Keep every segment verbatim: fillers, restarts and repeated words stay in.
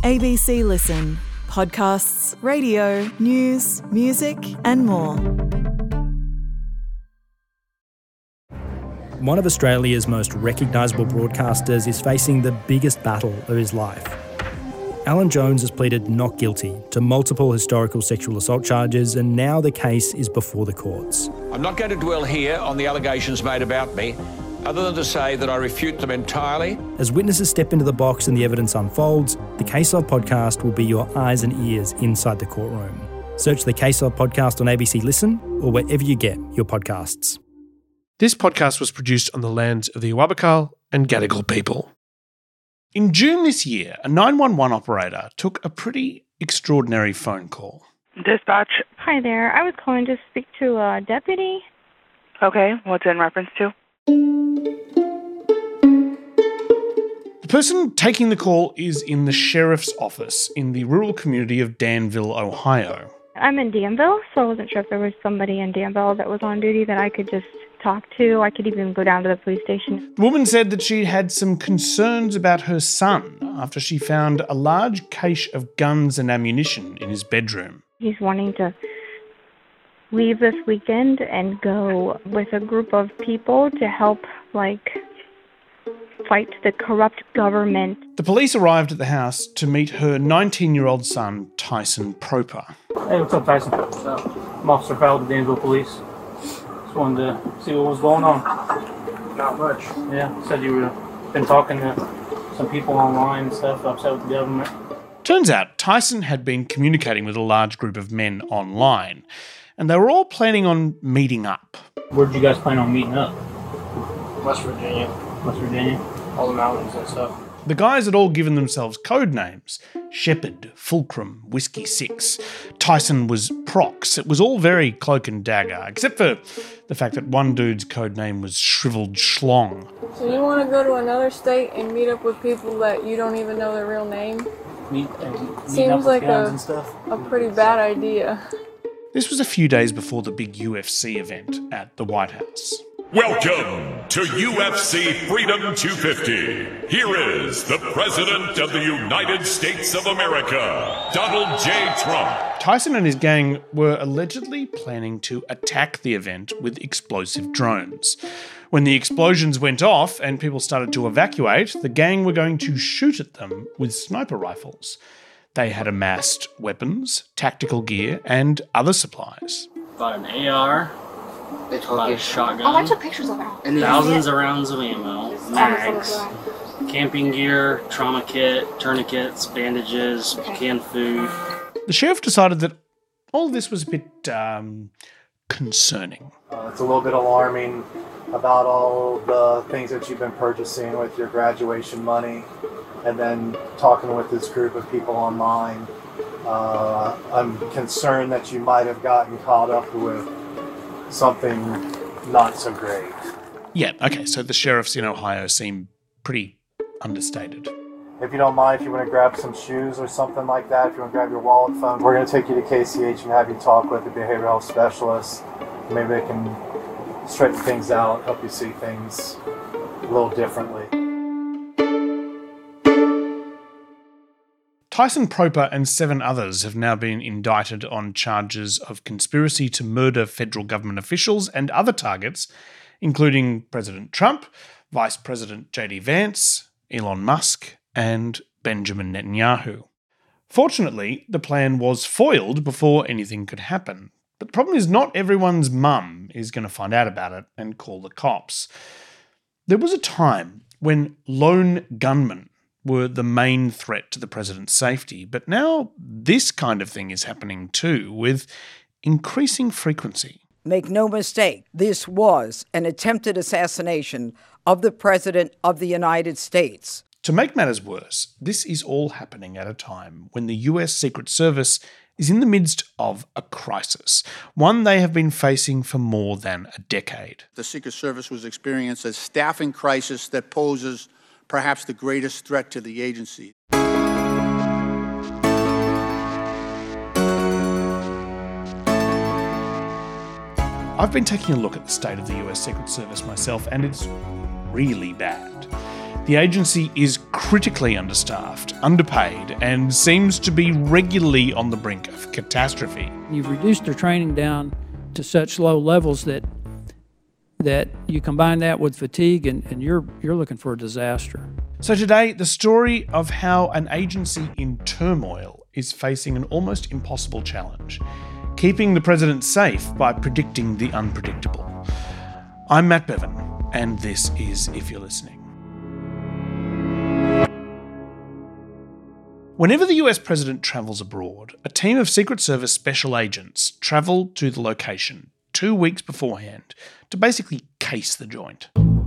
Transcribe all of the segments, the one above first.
A B C Listen. Podcasts, radio, news, music and more. One of Australia's most recognisable broadcasters is facing the biggest battle of his life. Alan Jones has pleaded not guilty to multiple historical sexual assault charges, and now the case is before the courts. I'm not going to dwell here on the allegations made about me, other than to say that I refute them entirely. As witnesses step into the box and the evidence unfolds, the Case Of podcast will be your eyes and ears inside the courtroom. Search the Case Of podcast on A B C Listen or wherever you get your podcasts. This podcast was produced on the lands of the Awabakal and Gadigal people. In June this year, a nine one one operator took a pretty extraordinary phone call. Dispatch. Hi there. I was calling to speak to a deputy. Okay, what's in reference to? The person taking the call is in the sheriff's office in the rural community of Danville, Ohio. I'm in Danville, so I wasn't sure if there was somebody in Danville that was on duty that I could just talk to. I could even go down to the police station. The woman said that she had some concerns about her son after she found a large cache of guns and ammunition in his bedroom. He's wanting to leave this weekend and go with a group of people to help, like, fight the corrupt government. The police arrived at the house to meet her nineteen-year-old son, Tyson Proper. Hey, what's up, Tyson? What's up? I'm Officer Powell with the Danville Police. Just wanted to see what was going on. Not much. Yeah, said you were been talking to some people online and stuff, upset with the government. Turns out Tyson had been communicating with a large group of men online, and they were all planning on meeting up. Where did you guys plan on meeting up? West Virginia. West Virginia? All the mountains and stuff. The guys had all given themselves code names. Shepherd, Fulcrum, Whiskey Six. Tyson was Prox. It was all very cloak and dagger, except for the fact that one dude's code name was Shriveled Schlong. So you want to go to another state and meet up with people that you don't even know their real name? Meet, uh, meet Seems like a, and stuff. a pretty bad idea. This was a few days before the big U F C event at the White House. Welcome to U F C Freedom two fifty. Here is the President of the United States of America, Donald J. Trump. Tyson and his gang were allegedly planning to attack the event with explosive drones. When the explosions went off and people started to evacuate, the gang were going to shoot at them with sniper rifles. They had amassed weapons, tactical gear, and other supplies. Bought an A R. They told Bought you. a shotgun. Oh, I took pictures of that. And thousands of rounds of ammo, mags, camping gear, trauma kit, tourniquets, bandages, Okay. canned food. The sheriff decided that all this was a bit um, concerning. Uh, it's a little bit alarming about all the things that you've been purchasing with your graduation money and then talking with this group of people online. Uh, I'm concerned that you might have gotten caught up with something not so great. Yeah, okay, so the sheriffs in Ohio seem pretty understated. If you don't mind, if you want to grab some shoes or something like that, if you want to grab your wallet, phone, we're going to take you to K C H and have you talk with a behavioral health specialist. Maybe they can straighten things out, help you see things a little differently. Tyson Proper and seven others have now been indicted on charges of conspiracy to murder federal government officials and other targets, including President Trump, Vice President J D Vance, Elon Musk, and Benjamin Netanyahu. Fortunately, the plan was foiled before anything could happen. But the problem is not everyone's mum is going to find out about it and call the cops. There was a time when lone gunmen were the main threat to the president's safety, but now this kind of thing is happening too, with increasing frequency. Make no mistake, this was an attempted assassination of the President of the United States. To make matters worse, this is all happening at a time when the U S Secret Service is in the midst of a crisis, one they have been facing for more than a decade. The Secret Service was experiencing a staffing crisis that poses perhaps the greatest threat to the agency. I've been taking a look at the state of the U S Secret Service myself, and it's really bad. The agency is critically understaffed, underpaid, and seems to be regularly on the brink of catastrophe. You've reduced their training down to such low levels that that you combine that with fatigue and, and you're you're looking for a disaster. So today, the story of how an agency in turmoil is facing an almost impossible challenge, keeping the president safe by predicting the unpredictable. I'm Matt Bevan, and this is If You're Listening. Whenever the U S president travels abroad, a team of Secret Service special agents travel to the location two weeks beforehand to basically case the joint.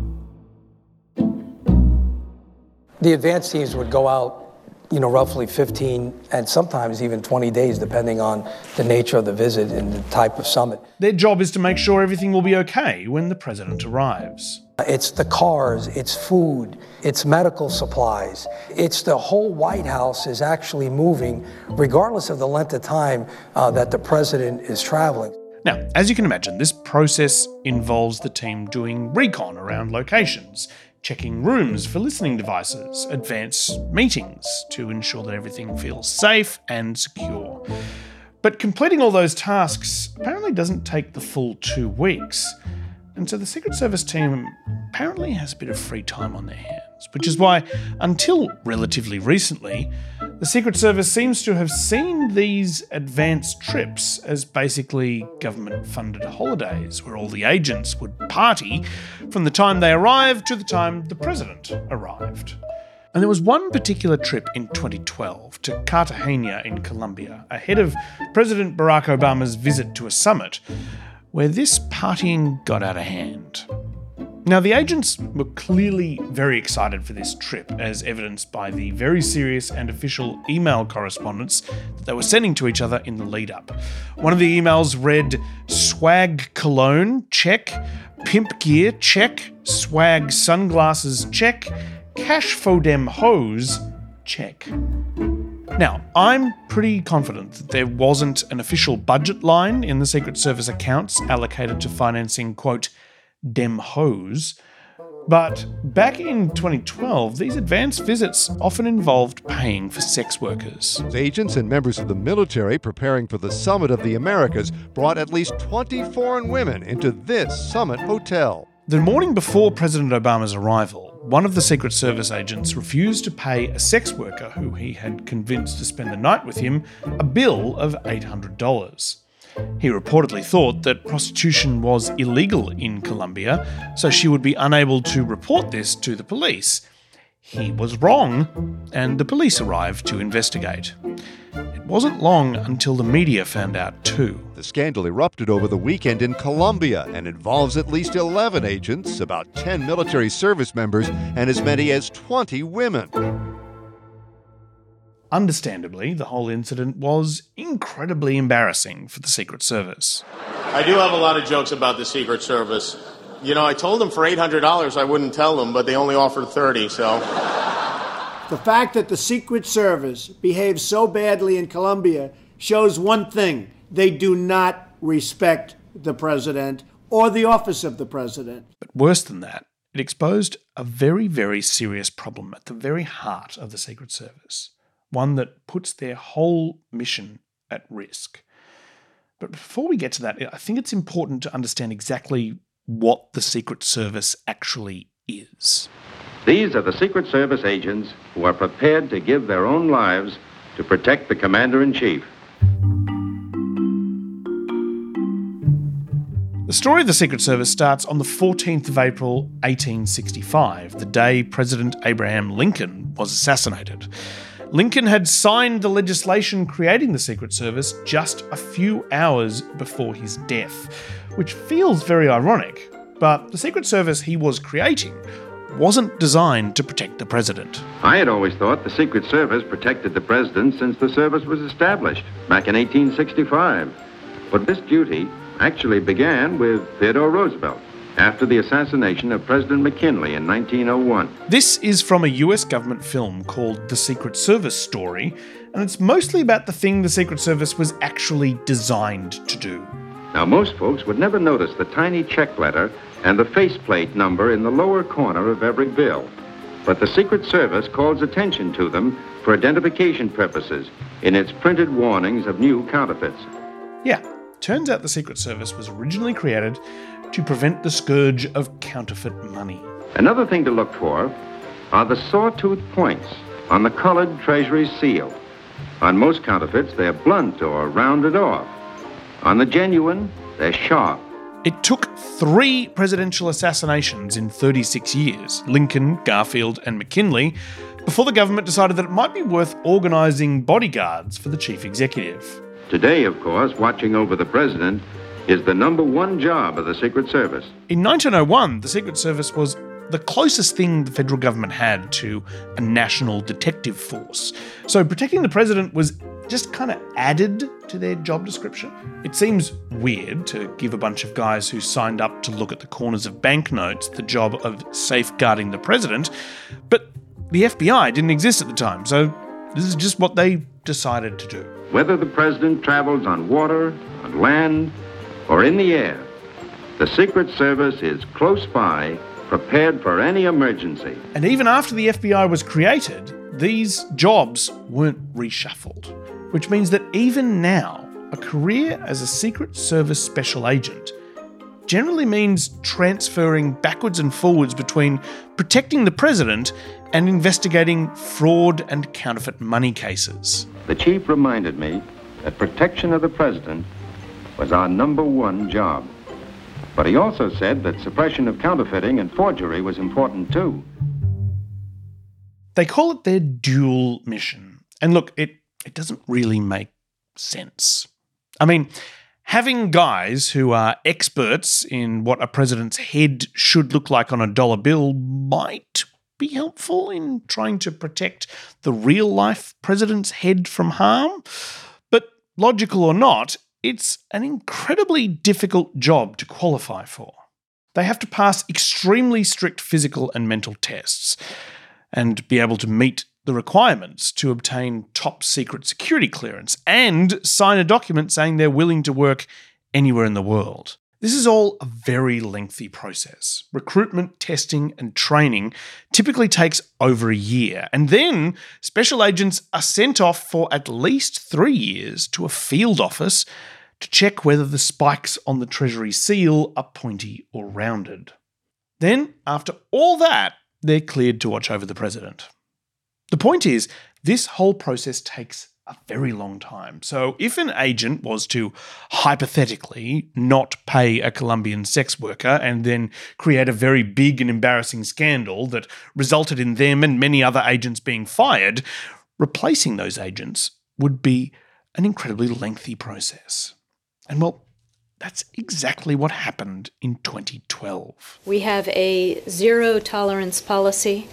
The advance teams would go out, you know, roughly fifteen and sometimes even twenty days, depending on the nature of the visit and the type of summit. Their job is to make sure everything will be okay when the president arrives. It's the cars, it's food, it's medical supplies. It's the whole White House is actually moving, regardless of the length of time uh, that the president is traveling. Now, as you can imagine, this process involves the team doing recon around locations, checking rooms for listening devices, advance meetings to ensure that everything feels safe and secure. But completing all those tasks apparently doesn't take the full two weeks. And so the Secret Service team apparently has a bit of free time on their hands, which is why, until relatively recently, the Secret Service seems to have seen these advanced trips as basically government-funded holidays where all the agents would party from the time they arrived to the time the president arrived. And there was one particular trip in twenty twelve to Cartagena in Colombia, ahead of President Barack Obama's visit to a summit, where this partying got out of hand. Now, the agents were clearly very excited for this trip, as evidenced by the very serious and official email correspondence that they were sending to each other in the lead-up. One of the emails read, swag cologne, check, pimp gear, check, swag sunglasses, check, cash for dem hose, check. Now, I'm pretty confident that there wasn't an official budget line in the Secret Service accounts allocated to financing, quote, dem hose. But back in twenty twelve, these advanced visits often involved paying for sex workers. Agents and members of the military preparing for the Summit of the Americas brought at least twenty foreign women into this Summit hotel. The morning before President Obama's arrival, one of the Secret Service agents refused to pay a sex worker who he had convinced to spend the night with him a bill of eight hundred dollars. He reportedly thought that prostitution was illegal in Colombia, so she would be unable to report this to the police. He was wrong, and the police arrived to investigate. It wasn't long until the media found out too. The scandal erupted over the weekend in Colombia and involves at least eleven agents, about ten military service members, and as many as twenty women. Understandably, the whole incident was incredibly embarrassing for the Secret Service. I do have a lot of jokes about the Secret Service. You know, I told them for eight hundred dollars I wouldn't tell them, but they only offered thirty, so... The fact that the Secret Service behaves so badly in Colombia shows one thing. They do not respect the president or the office of the president. But worse than that, it exposed a very, very serious problem at the very heart of the Secret Service, one that puts their whole mission at risk. But before we get to that, I think it's important to understand exactly what the Secret Service actually is. These are the Secret Service agents who are prepared to give their own lives to protect the Commander-in-Chief. The story of the Secret Service starts on the fourteenth of April, eighteen sixty-five, the day President Abraham Lincoln was assassinated. Lincoln had signed the legislation creating the Secret Service just a few hours before his death, which feels very ironic, but the Secret Service he was creating wasn't designed to protect the president. I had always thought the Secret Service protected the president since the service was established back in eighteen sixty-five. But this duty actually began with Theodore Roosevelt after the assassination of President McKinley in nineteen oh one. This is from a U S government film called The Secret Service Story, and it's mostly about the thing the Secret Service was actually designed to do. Now, most folks would never notice the tiny check letter and the faceplate number in the lower corner of every bill. but the Secret Service calls attention to them for identification purposes in its printed warnings of new counterfeits. Yeah, turns out the Secret Service was originally created to prevent the scourge of counterfeit money. Another thing to look for are the sawtooth points on the colored Treasury seal. On most counterfeits, they're blunt or rounded off. On the genuine, they're sharp. It took three presidential assassinations in thirty-six years, Lincoln, Garfield, and McKinley, before the government decided that it might be worth organising bodyguards for the chief executive. Today, of course, watching over the president is the number one job of the Secret Service. In nineteen oh one, the Secret Service was the closest thing the federal government had to a national detective force. So protecting the president was just kind of added to their job description. It seems weird to give a bunch of guys who signed up to look at the corners of banknotes the job of safeguarding the president, but the F B I didn't exist at the time, so this is just what they decided to do. Whether the president travels on water, on land, or in the air, the Secret Service is close by, prepared for any emergency. And even after the F B I was created, these jobs weren't reshuffled, which means that even now, a career as a Secret Service special agent generally means transferring backwards and forwards between protecting the president and investigating fraud and counterfeit money cases. The chief reminded me that protection of the president was our number one job. But he also said that suppression of counterfeiting and forgery was important too. They call it their dual mission. And look, it, it doesn't really make sense. I mean, having guys who are experts in what a president's head should look like on a dollar bill might be helpful in trying to protect the real-life president's head from harm. But logical or not, it's an incredibly difficult job to qualify for. They have to pass extremely strict physical and mental tests and be able to meet the requirements to obtain top secret security clearance and sign a document saying they're willing to work anywhere in the world. This is all a very lengthy process. Recruitment, testing, and training typically takes over a year, and then special agents are sent off for at least three years to a field office to check whether the spikes on the Treasury seal are pointy or rounded. Then, after all that, they're cleared to watch over the president. The point is, this whole process takes a very long time. So if an agent was to hypothetically not pay a Colombian sex worker and then create a very big and embarrassing scandal that resulted in them and many other agents being fired, replacing those agents would be an incredibly lengthy process. And well, that's exactly what happened in twenty twelve. We have a zero tolerance policy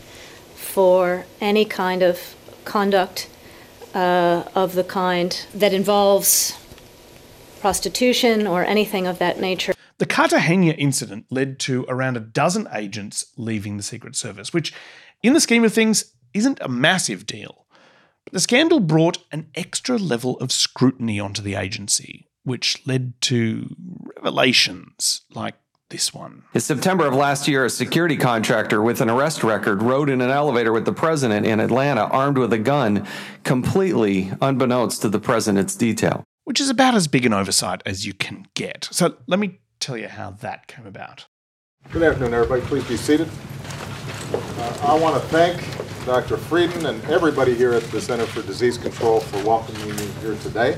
for any kind of conduct uh, of the kind that involves prostitution or anything of that nature. The Cartagena incident led to around a dozen agents leaving the Secret Service, which, in the scheme of things, isn't a massive deal. But the scandal brought an extra level of scrutiny onto the agency, which led to revelations like this one. In September of last year, a security contractor with an arrest record rode in an elevator with the president in Atlanta armed with a gun, completely unbeknownst to the president's detail. Which is about as big an oversight as you can get. So let me tell you how that came about. Good afternoon, everybody. Please be seated. Uh, I want to thank Doctor Frieden and everybody here at the Center for Disease Control for welcoming me here today.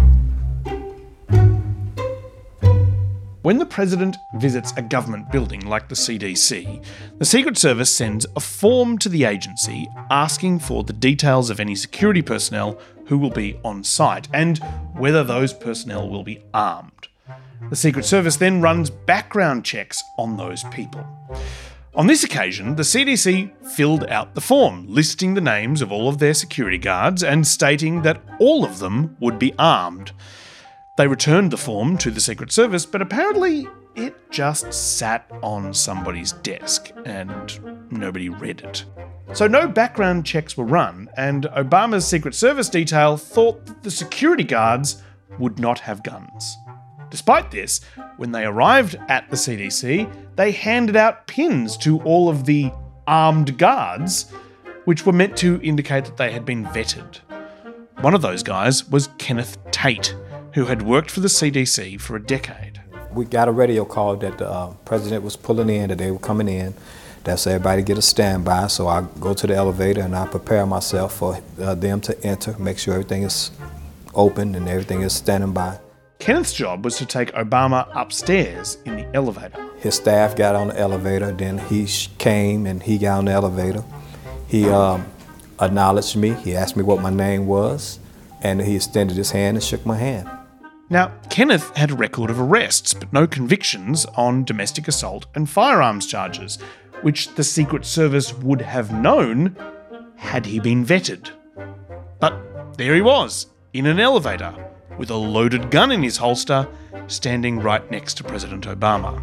When the president visits a government building like the C D C, the Secret Service sends a form to the agency asking for the details of any security personnel who will be on site and whether those personnel will be armed. The Secret Service then runs background checks on those people. On this occasion, the C D C filled out the form, listing the names of all of their security guards and stating that all of them would be armed. They returned the form to the Secret Service, but apparently it just sat on somebody's desk and nobody read it. So no background checks were run, and Obama's Secret Service detail thought that the security guards would not have guns. Despite this, when they arrived at the C D C, they handed out pins to all of the armed guards, which were meant to indicate that they had been vetted. One of those guys was Kenneth Tate, who had worked for the C D C for a decade. We got a radio call that the uh, president was pulling in, that they were coming in. That's everybody get a standby, so I go to the elevator and I prepare myself for uh, them to enter, make sure everything is open and everything is standing by. Kenneth's job was to take Obama upstairs in the elevator. His staff got on the elevator, then he came and he got on the elevator. He um, acknowledged me, he asked me what my name was, and he extended his hand and shook my hand. Now, Kenneth had a record of arrests, but no convictions on domestic assault and firearms charges, which the Secret Service would have known had he been vetted. But there he was, in an elevator, with a loaded gun in his holster, standing right next to President Obama.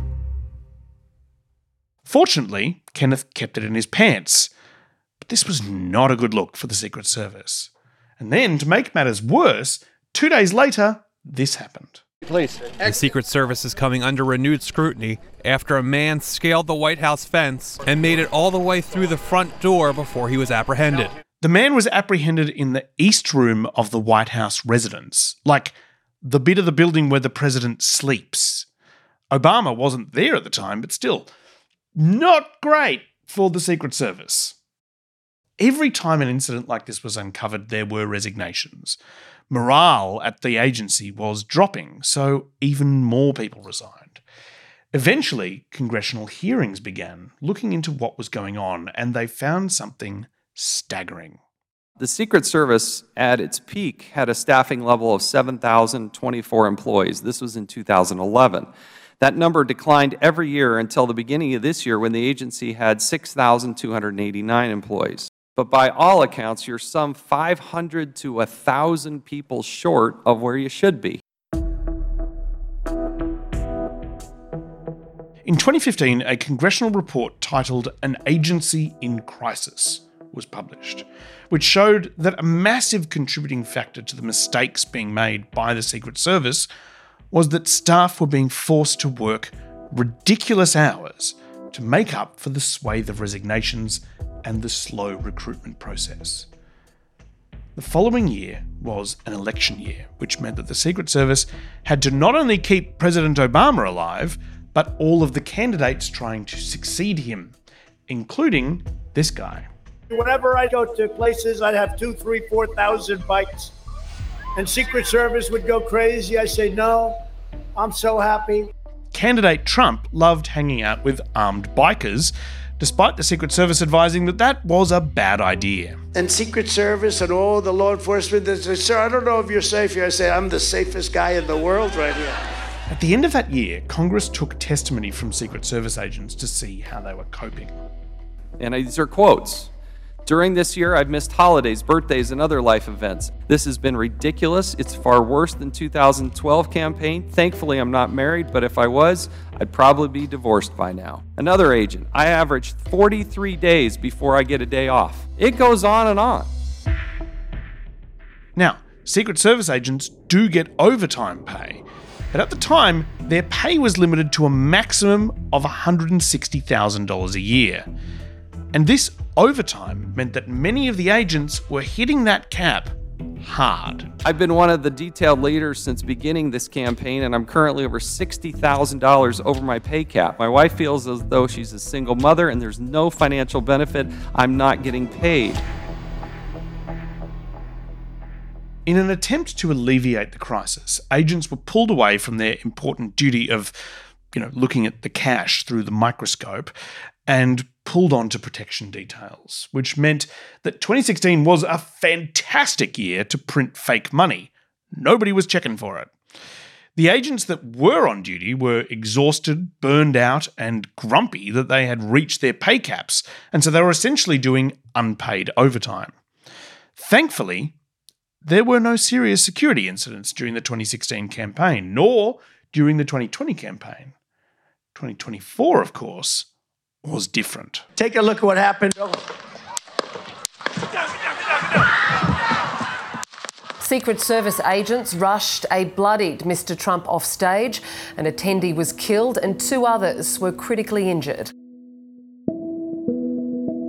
Fortunately, Kenneth kept it in his pants, but this was not a good look for the Secret Service. And then, to make matters worse, two days later, this happened. Please. The Secret Service is coming under renewed scrutiny after a man scaled the White House fence and made it all the way through the front door before he was apprehended. The man was apprehended in the East Room of the White House residence, like the bit of the building where the president sleeps. Obama wasn't there at the time, but still, not great for the Secret Service. Every time an incident like this was uncovered, there were resignations. Morale at the agency was dropping, so even more people resigned. Eventually, congressional hearings began, looking into what was going on, and they found something staggering. The Secret Service, at its peak, had a staffing level of seven thousand twenty-four employees. This was in two thousand eleven. That number declined every year until the beginning of this year, when the agency had six thousand two hundred eighty-nine employees. But by all accounts, you're some five hundred to one thousand people short of where you should be. In twenty fifteen, a congressional report titled An Agency in Crisis was published, which showed that a massive contributing factor to the mistakes being made by the Secret Service was that staff were being forced to work ridiculous hours to make up for the swathe of resignations and the slow recruitment process. The following year was an election year, which meant that the Secret Service had to not only keep President Obama alive, but all of the candidates trying to succeed him, including this guy. Whenever I go to places, I'd have two, three, four thousand bikes, and Secret Service would go crazy. I say, no, I'm so happy. Candidate Trump loved hanging out with armed bikers, despite the Secret Service advising that that was a bad idea. And Secret Service and all the law enforcement, they say, sir, I don't know if you're safe here. I say, I'm the safest guy in the world right here. At the end of that year, Congress took testimony from Secret Service agents to see how they were coping. And these are quotes. During this year, I've missed holidays, birthdays, and other life events. This has been ridiculous. It's far worse than two thousand twelve campaign. Thankfully, I'm not married, but if I was, I'd probably be divorced by now. Another agent, I averaged forty-three days before I get a day off. It goes on and on. Now, Secret Service agents do get overtime pay, but at the time, their pay was limited to a maximum of one hundred sixty thousand dollars a year. And this overtime meant that many of the agents were hitting that cap hard. I've been one of the detailed leaders since beginning this campaign, and I'm currently over sixty thousand dollars over my pay cap. My wife feels as though she's a single mother and there's no financial benefit. I'm not getting paid. In an attempt to alleviate the crisis, agents were pulled away from their important duty of, you know, looking at the cash through the microscope and pulled on to protection details, which meant that twenty sixteen was a fantastic year to print fake money. Nobody was checking for it. The agents that were on duty were exhausted, burned out, and grumpy that they had reached their pay caps, and so they were essentially doing unpaid overtime. Thankfully, there were no serious security incidents during the twenty sixteen campaign, nor during the twenty twenty campaign. twenty twenty-four, of course, was different. Take a look at what happened. Secret Service agents rushed a bloodied Mister Trump off stage. An attendee was killed and two others were critically injured.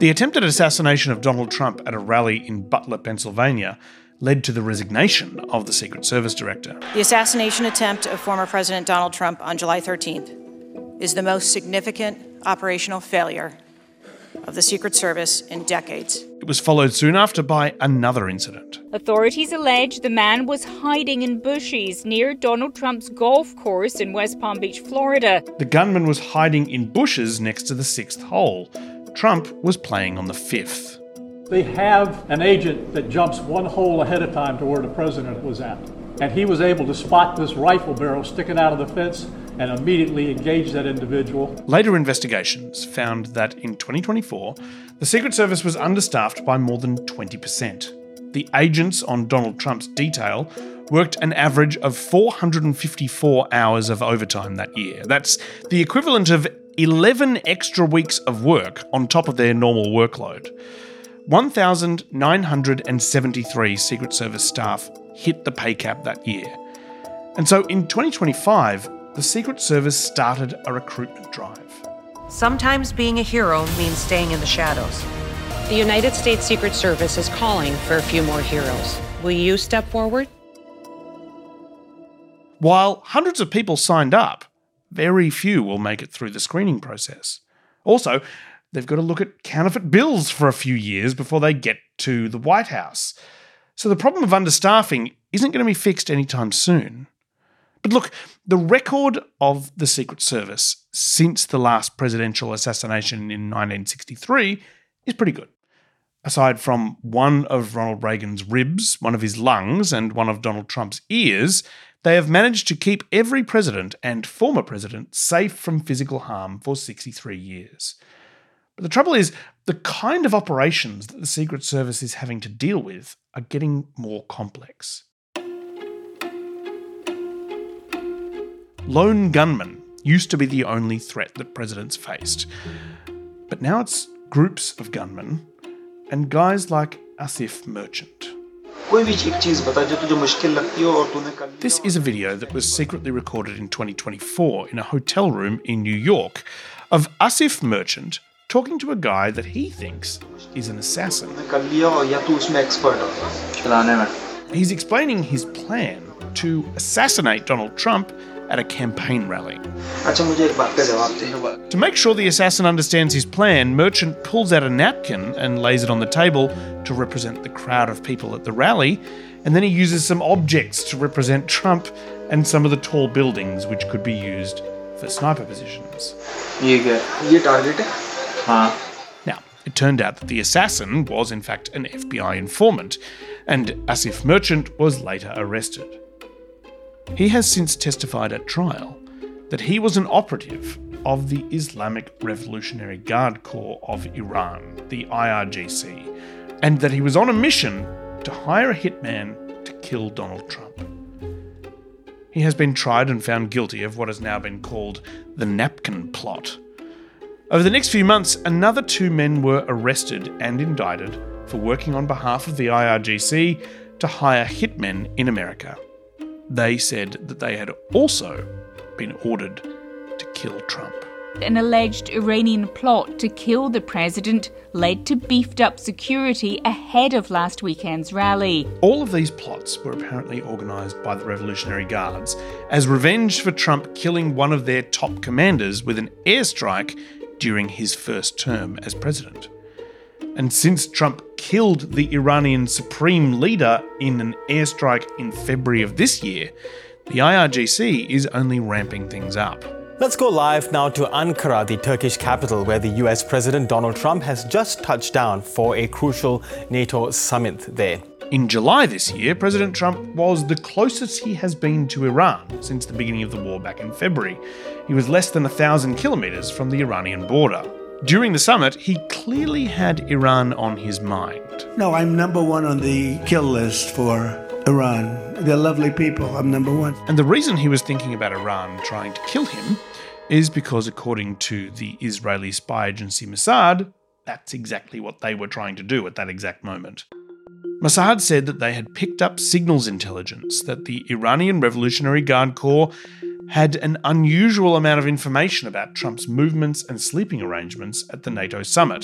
The attempted assassination of Donald Trump at a rally in Butler, Pennsylvania, led to the resignation of the Secret Service director. The assassination attempt of former President Donald Trump on July thirteenth is the most significant operational failure of the Secret Service in decades. It was followed soon after by another incident. Authorities allege the man was hiding in bushes near Donald Trump's golf course in West Palm Beach, Florida. The gunman was hiding in bushes next to the sixth hole. Trump was playing on the fifth. They have an agent that jumps one hole ahead of time to where the president was at. And he was able to spot this rifle barrel sticking out of the fence and immediately engage that individual. Later investigations found that in twenty twenty-four, the Secret Service was understaffed by more than twenty percent. The agents on Donald Trump's detail worked an average of four hundred fifty-four hours of overtime that year. That's the equivalent of eleven extra weeks of work on top of their normal workload. one thousand nine hundred seventy-three Secret Service staff hit the pay cap that year. And so in twenty twenty-five, the Secret Service started a recruitment drive. Sometimes being a hero means staying in the shadows. The United States Secret Service is calling for a few more heroes. Will you step forward? While hundreds of people signed up, very few will make it through the screening process. Also, they've got to look at counterfeit bills for a few years before they get to the White House. So the problem of understaffing isn't going to be fixed anytime soon. But look, the record of the Secret Service since the last presidential assassination in nineteen sixty-three is pretty good. Aside from one of Ronald Reagan's ribs, one of his lungs, and one of Donald Trump's ears, they have managed to keep every president and former president safe from physical harm for sixty-three years. But the trouble is, the kind of operations that the Secret Service is having to deal with are getting more complex. Lone gunmen used to be the only threat that presidents faced. But now it's groups of gunmen and guys like Asif Merchant. This is a video that was secretly recorded in twenty twenty-four in a hotel room in New York of Asif Merchant talking to a guy that he thinks is an assassin. He's explaining his plan to assassinate Donald Trump at a campaign rally. To make sure the assassin understands his plan, Merchant pulls out a napkin and lays it on the table to represent the crowd of people at the rally, and then he uses some objects to represent Trump and some of the tall buildings which could be used for sniper positions. Now, it turned out that the assassin was in fact an F B I informant, and Asif Merchant was later arrested. He has since testified at trial that he was an operative of the Islamic Revolutionary Guard Corps of Iran, the I R G C, and that he was on a mission to hire a hitman to kill Donald Trump. He has been tried and found guilty of what has now been called the napkin plot. Over the next few months, another two men were arrested and indicted for working on behalf of the I R G C to hire hitmen in America. They said that they had also been ordered to kill Trump. An alleged Iranian plot to kill the president led to beefed up security ahead of last weekend's rally. All of these plots were apparently organised by the Revolutionary Guards as revenge for Trump killing one of their top commanders with an airstrike during his first term as president. And since Trump killed the Iranian supreme leader in an airstrike in February of this year, the I R G C is only ramping things up. Let's go live now to Ankara, the Turkish capital, where the U S President Donald Trump has just touched down for a crucial NATO summit there. In July this year, President Trump was the closest he has been to Iran since the beginning of the war back in February. He was less than a thousand kilometres from the Iranian border. During the summit, he clearly had Iran on his mind. No, I'm number one on the kill list for Iran. They're lovely people. I'm number one. And the reason he was thinking about Iran trying to kill him is because, according to the Israeli spy agency Mossad, that's exactly what they were trying to do at that exact moment. Mossad said that they had picked up signals intelligence that the Iranian Revolutionary Guard Corps had an unusual amount of information about Trump's movements and sleeping arrangements at the NATO summit.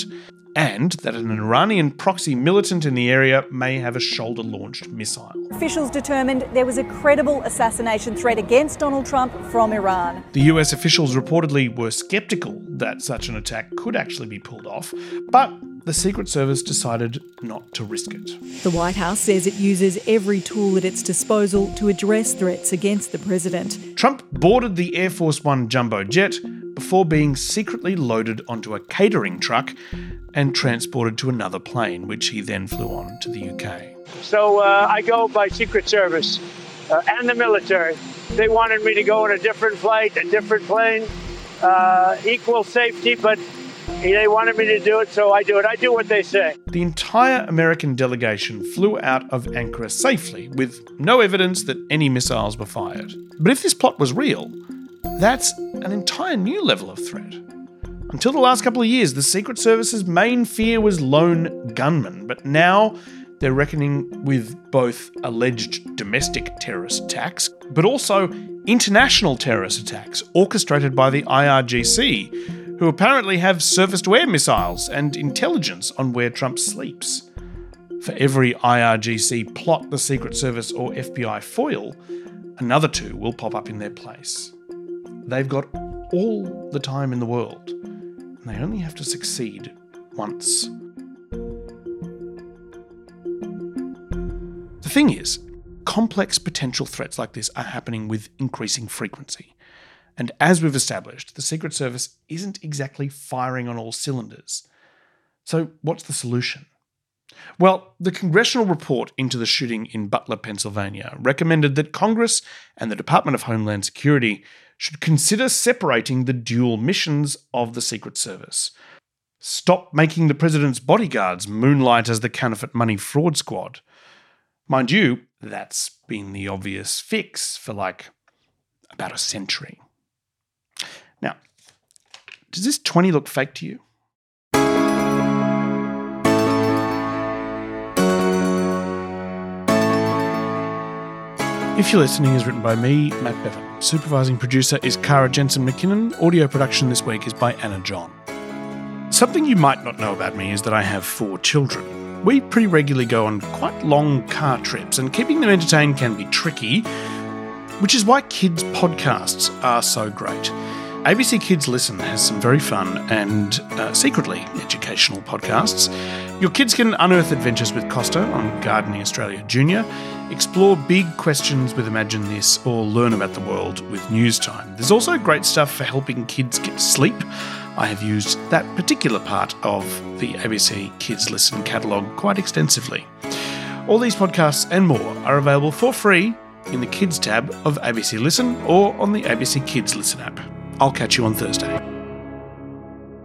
and that an Iranian proxy militant in the area may have a shoulder-launched missile. Officials determined there was a credible assassination threat against Donald Trump from Iran. The U S officials reportedly were sceptical that such an attack could actually be pulled off, but the Secret Service decided not to risk it. The White House says it uses every tool at its disposal to address threats against the president. Trump boarded the Air Force One jumbo jet before being secretly loaded onto a catering truck and transported to another plane, which he then flew on to the U K. So uh, I go by Secret Service uh, and the military. They wanted me to go on a different flight, a different plane, uh, equal safety, but they wanted me to do it, so I do it. I do what they say. The entire American delegation flew out of Ankara safely, with no evidence that any missiles were fired. But if this plot was real, that's an entire new level of threat. Until the last couple of years, the Secret Service's main fear was lone gunmen, but now they're reckoning with both alleged domestic terrorist attacks, but also international terrorist attacks orchestrated by the I R G C, who apparently have surface-to-air missiles and intelligence on where Trump sleeps. For every I R G C plot the Secret Service or F B I foil, another two will pop up in their place. They've got all the time in the world, and they only have to succeed once. The thing is, complex potential threats like this are happening with increasing frequency. And as we've established, the Secret Service isn't exactly firing on all cylinders. So what's the solution? Well, the congressional report into the shooting in Butler, Pennsylvania, recommended that Congress and the Department of Homeland Security should consider separating the dual missions of the Secret Service. Stop making the president's bodyguards moonlight as the counterfeit money fraud squad. Mind you, that's been the obvious fix for like about a century. Now, does this twenty look fake to you? If You're Listening is written by me, Matt Bevan. Supervising producer is Cara Jensen McKinnon. Audio production this week is by Anna John. Something you might not know about me is that I have four children. We pretty regularly go on quite long car trips, and keeping them entertained can be tricky, which is why kids' podcasts are so great. A B C Kids Listen has some very fun and uh, secretly educational podcasts. Your kids can unearth adventures with Costa on Gardening Australia Junior, explore big questions with Imagine This, or learn about the world with News Time. There's also great stuff for helping kids get sleep. I have used that particular part of the A B C Kids Listen catalogue quite extensively. All these podcasts and more are available for free in the Kids tab of A B C Listen or on the A B C Kids Listen app. I'll catch you on Thursday.